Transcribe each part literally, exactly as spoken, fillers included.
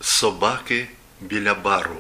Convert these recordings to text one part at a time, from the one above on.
Собаки біля бару.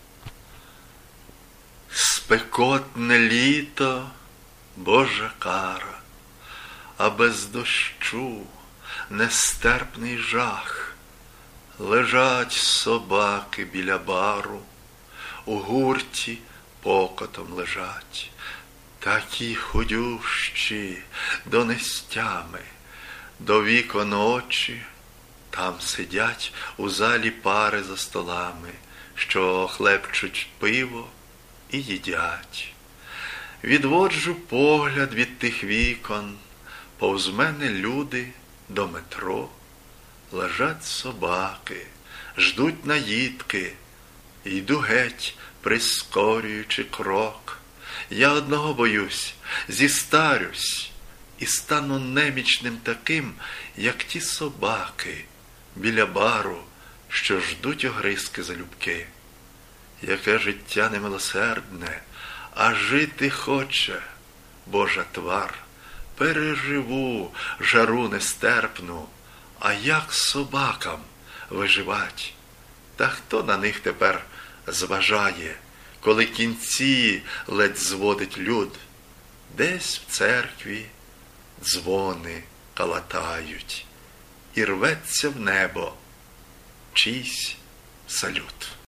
Спекотне літо, Божа кара, а без дощу нестерпний жах. Лежать собаки біля бару, у гурті покотом лежать, такі худющі до нестями, до вікон очі. Там сидять у залі пари за столами, що хлебчуть пиво і їдять. Відводжу погляд від тих вікон, повз мене люди до метро. Лежать собаки, ждуть наїдки, йду геть, прискорюючи крок. Я одного боюсь, зістарюсь і стану немічним таким, як ті собаки біля бару, що ждуть огризки залюбки. Яке життя немилосердне, а жити хоче Божа твар. Переживу жару нестерпну, а як собакам виживать? Та хто на них тепер зважає, коли кінці ледь зводить люд? Десь в церкві дзвони калатають, і рветься в небо чийсь салют.